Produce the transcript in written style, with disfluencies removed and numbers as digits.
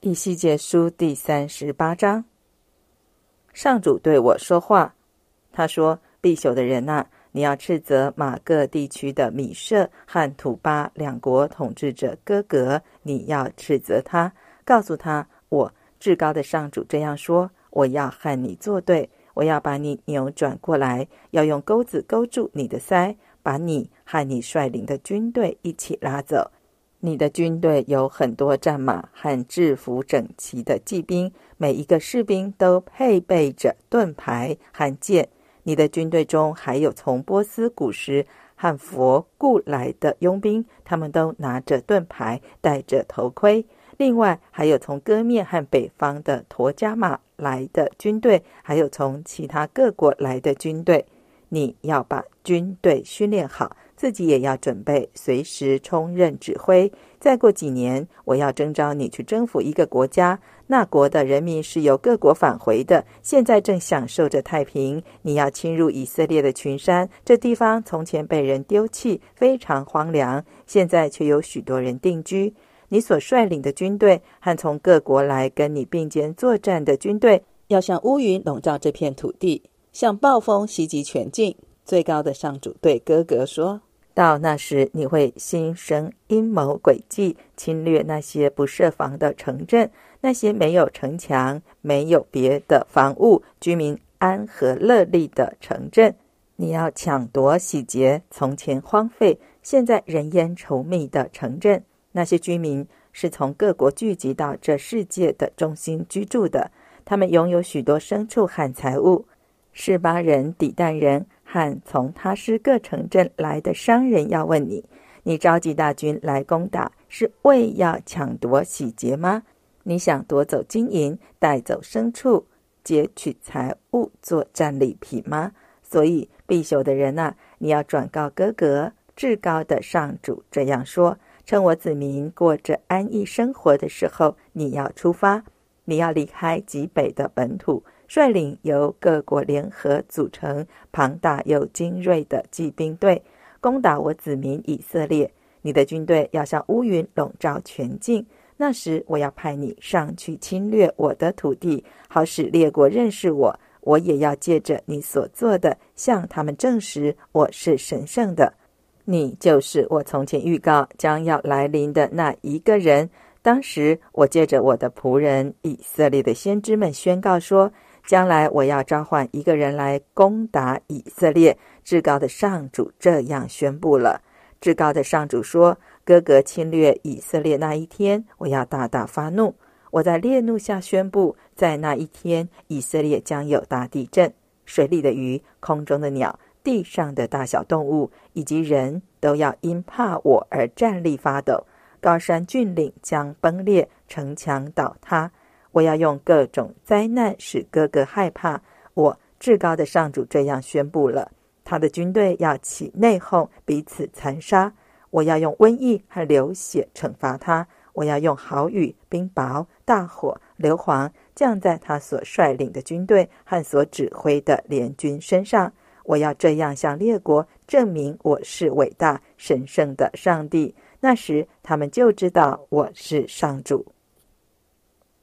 以西结书第38章。上主对我说话，他说：必朽的人啊，你要斥责马各地区的米舍和土巴两国统治者哥格，你要斥责他，告诉他，我至高的上主这样说，我要和你作对，我要把你扭转过来，要用钩子勾住你的腮，把你和你率领的军队一起拉走。你的军队有很多战马和制服整齐的骑兵，每一个士兵都配备着盾牌和剑。你的军队中还有从波斯、古时和佛雇来的佣兵，他们都拿着盾牌，戴着头盔。另外还有从哥面和北方的陀加马来的军队，还有从其他各国来的军队。你要把军队训练好，自己也要准备随时充任指挥。再过几年，我要征召你去征服一个国家，那国的人民是由各国返回的，现在正享受着太平。你要侵入以色列的群山，这地方从前被人丢弃，非常荒凉，现在却有许多人定居。你所率领的军队和从各国来跟你并肩作战的军队，要像乌云笼罩这片土地，像暴风袭击全境。最高的上主对哥格说，到那时，你会心生阴谋诡计，侵略那些不设防的城镇，那些没有城墙、没有别的房屋、居民安和乐利的城镇。你要抢夺洗劫从前荒废、现在人烟稠密的城镇。那些居民是从各国聚集到这世界的中心居住的，他们拥有许多牲畜和财物。示巴人、底但人和从他施各城镇来的商人要问你，你召集大军来攻打，是为要抢夺洗劫吗？你想夺走金银，带走牲畜，劫取财物做战利品吗？所以必朽的人啊，你要转告哥格，至高的上主这样说，趁我子民过着安逸生活的时候，你要出发，你要离开极北的本土，率领由各国联合组成庞大又精锐的骑兵队，攻打我子民以色列。你的军队要像乌云笼罩全境，那时我要派你上去侵略我的土地，好使列国认识我，我也要借着你所做的，向他们证实我是神圣的。你就是我从前预告将要来临的那一个人。当时我借着我的仆人以色列的先知们宣告说，将来我要召唤一个人来攻打以色列，至高的上主这样宣布了。至高的上主说，哥格侵略以色列那一天，我要大大发怒。我在烈怒下宣布，在那一天，以色列将有大地震，水里的鱼、空中的鸟、地上的大小动物以及人都要因怕我而站立发抖。高山峻岭将崩裂，城墙倒塌。我要用各种灾难使哥格害怕。我至高的上主这样宣布了，他的军队要起内讧，彼此残杀。我要用瘟疫和流血惩罚他。我要用豪雨、冰雹、大火、硫磺降在他所率领的军队和所指挥的联军身上。我要这样向列国证明我是伟大神圣的上帝。那时他们就知道我是上主。